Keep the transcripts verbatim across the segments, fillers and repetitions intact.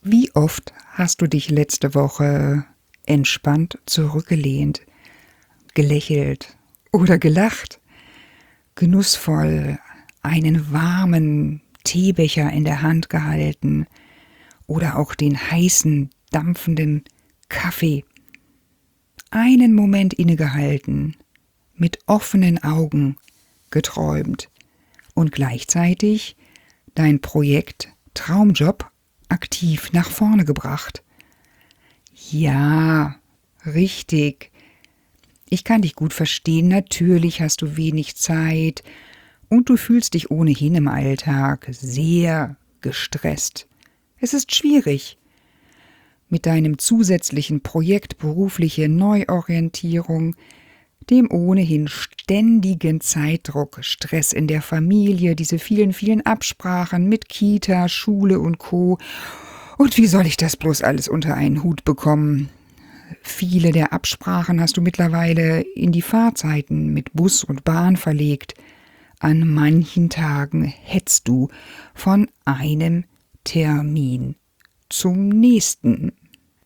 Wie oft hast du dich letzte Woche entspannt zurückgelehnt, gelächelt oder gelacht, genussvoll einen warmen Teebecher in der Hand gehalten oder auch den heißen, dampfenden Kaffee, einen Moment innegehalten, mit offenen Augen geträumt und gleichzeitig dein Projekt Traumjob aktiv nach vorne gebracht. Ja, richtig. Ich kann dich gut verstehen, natürlich hast du wenig Zeit und du fühlst dich ohnehin im Alltag sehr gestresst. Es ist schwierig. Mit deinem zusätzlichen Projekt berufliche Neuorientierung, dem ohnehin ständigen Zeitdruck, Stress in der Familie, diese vielen, vielen Absprachen mit Kita, Schule und Co. Und wie soll ich das bloß alles unter einen Hut bekommen? Viele der Absprachen hast du mittlerweile in die Fahrzeiten mit Bus und Bahn verlegt. An manchen Tagen hetzt du von einem Termin zum nächsten.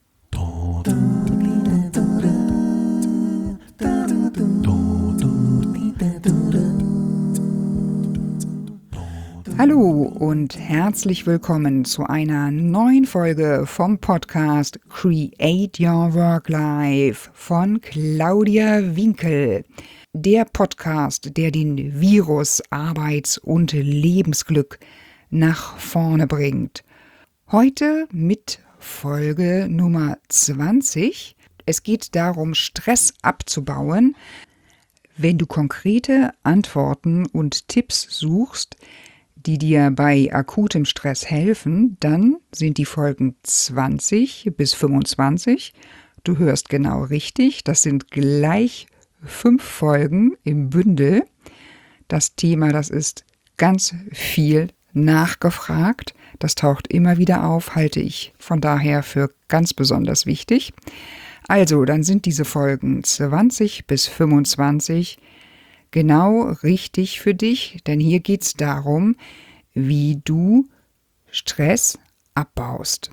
Hallo und herzlich willkommen zu einer neuen Folge vom Podcast Create Your Work Life von Claudia Winkel. Der Podcast, der den Virus Arbeits- und Lebensglück nach vorne bringt. Heute mit Folge Nummer zwanzig. Es geht darum, Stress abzubauen. Wenn du konkrete Antworten und Tipps suchst, die dir bei akutem Stress helfen, dann sind die Folgen zwanzig bis fünfundzwanzig. Du hörst genau richtig, das sind gleich fünf Folgen im Bündel. Das Thema, das ist ganz viel nachgefragt. Das taucht immer wieder auf, halte ich von daher für ganz besonders wichtig. Also, dann sind diese Folgen zwanzig bis fünfundzwanzig genau richtig für dich, denn hier geht es darum, wie du Stress abbaust.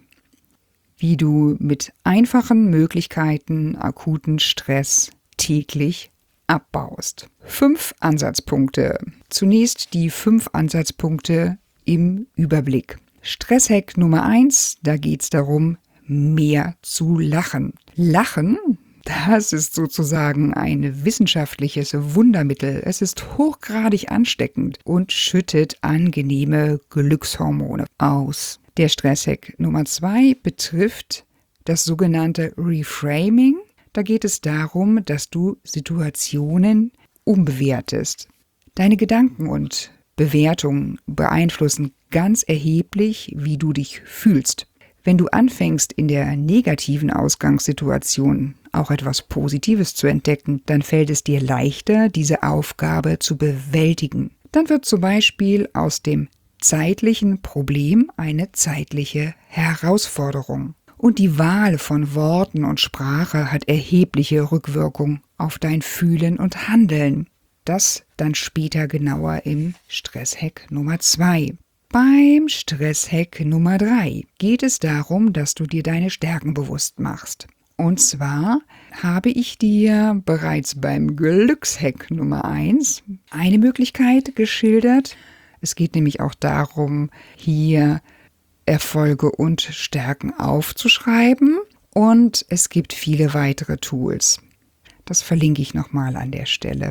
Wie du mit einfachen Möglichkeiten akuten Stress täglich abbaust. Fünf Ansatzpunkte. Zunächst die fünf Ansatzpunkte im Überblick. Stresshack Nummer eins, da geht es darum, mehr zu lachen. Lachen, das ist sozusagen ein wissenschaftliches Wundermittel. Es ist hochgradig ansteckend und schüttet angenehme Glückshormone aus. Der Stresshack Nummer zwei betrifft das sogenannte Reframing. Da geht es darum, dass du Situationen umbewertest. Deine Gedanken und Bewertungen beeinflussen ganz erheblich, wie du dich fühlst. Wenn du anfängst, in der negativen Ausgangssituation auch etwas Positives zu entdecken, dann fällt es dir leichter, diese Aufgabe zu bewältigen. Dann wird zum Beispiel aus dem zeitlichen Problem eine zeitliche Herausforderung. Und die Wahl von Worten und Sprache hat erhebliche Rückwirkung auf dein Fühlen und Handeln. Das dann später genauer im Stresshack Nummer zwei. Beim Stresshack Nummer drei geht es darum, dass du dir deine Stärken bewusst machst. Und zwar habe ich dir bereits beim Glückshack Nummer eins eine Möglichkeit geschildert. Es geht nämlich auch darum, hier Erfolge und Stärken aufzuschreiben. Und es gibt viele weitere Tools. Das verlinke ich nochmal an der Stelle.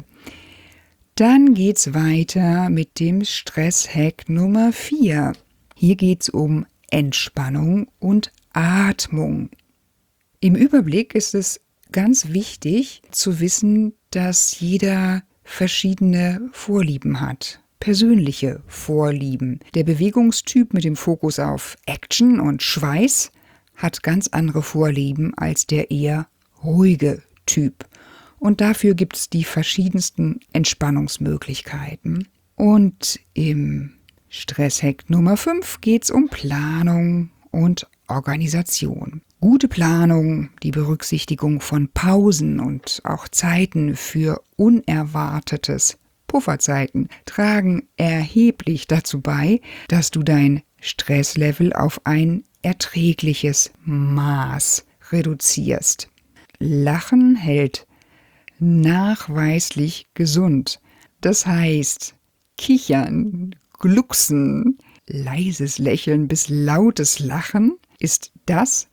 Dann geht's weiter mit dem Stresshack Nummer vier. Hier geht's um Entspannung und Atmung. Im Überblick ist es ganz wichtig zu wissen, dass jeder verschiedene Vorlieben hat. Persönliche Vorlieben. Der Bewegungstyp mit dem Fokus auf Action und Schweiß hat ganz andere Vorlieben als der eher ruhige Typ. Und dafür gibt es die verschiedensten Entspannungsmöglichkeiten. Und im Stresshack Nummer fünf geht es um Planung und Organisation. Gute Planung, die Berücksichtigung von Pausen und auch Zeiten für Unerwartetes, Pufferzeiten, tragen erheblich dazu bei, dass du dein Stresslevel auf ein erträgliches Maß reduzierst. Lachen hält nachweislich gesund. Das heißt, Kichern, Glucksen, leises Lächeln bis lautes Lachen ist das,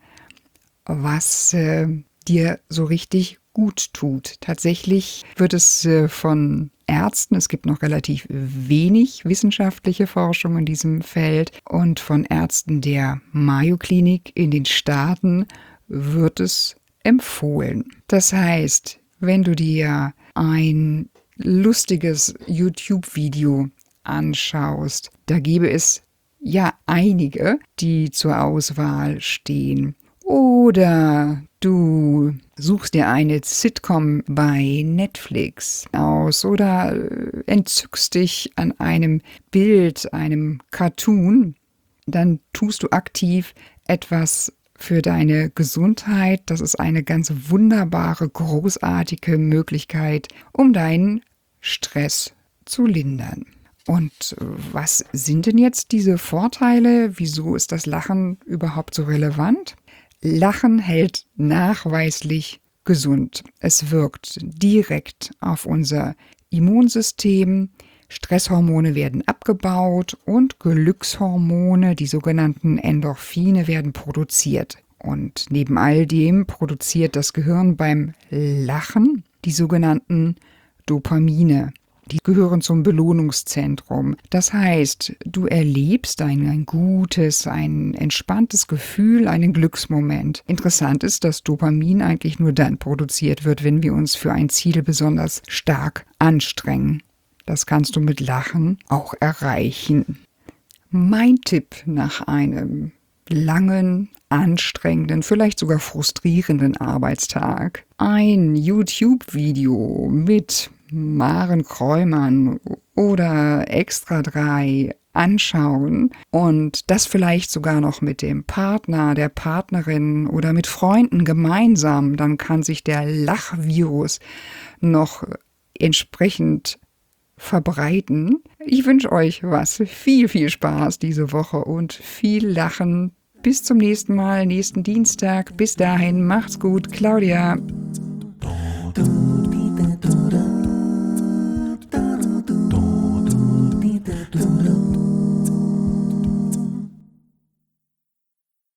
was äh, dir so richtig gut tut. Tatsächlich wird es äh, von Ärzten, es gibt noch relativ wenig wissenschaftliche Forschung in diesem Feld, und von Ärzten der Mayo Klinik in den Staaten wird es empfohlen. Das heißt, wenn du dir ein lustiges YouTube-Video anschaust, da gäbe es ja einige, die zur Auswahl stehen. Oder du suchst dir eine Sitcom bei Netflix aus oder entzückst dich an einem Bild, einem Cartoon, dann tust du aktiv etwas für deine Gesundheit. Das ist eine ganz wunderbare, großartige Möglichkeit, um deinen Stress zu lindern. Und was sind denn jetzt diese Vorteile? Wieso ist das Lachen überhaupt so relevant? Lachen hält nachweislich gesund. Es wirkt direkt auf unser Immunsystem. Stresshormone werden abgebaut und Glückshormone, die sogenannten Endorphine, werden produziert. Und neben all dem produziert das Gehirn beim Lachen die sogenannten Dopamine. Die gehören zum Belohnungszentrum. Das heißt, du erlebst ein, ein gutes, ein entspanntes Gefühl, einen Glücksmoment. Interessant ist, dass Dopamin eigentlich nur dann produziert wird, wenn wir uns für ein Ziel besonders stark anstrengen. Das kannst du mit Lachen auch erreichen. Mein Tipp nach einem langen, anstrengenden, vielleicht sogar frustrierenden Arbeitstag: ein YouTube-Video mit Maren Kräumann oder Extra drei anschauen und das vielleicht sogar noch mit dem Partner, der Partnerin oder mit Freunden gemeinsam. Dann kann sich der Lachvirus noch entsprechend verbreiten. Ich wünsche euch was. Viel, viel Spaß diese Woche und viel Lachen. Bis zum nächsten Mal, nächsten Dienstag. Bis dahin, macht's gut. Claudia.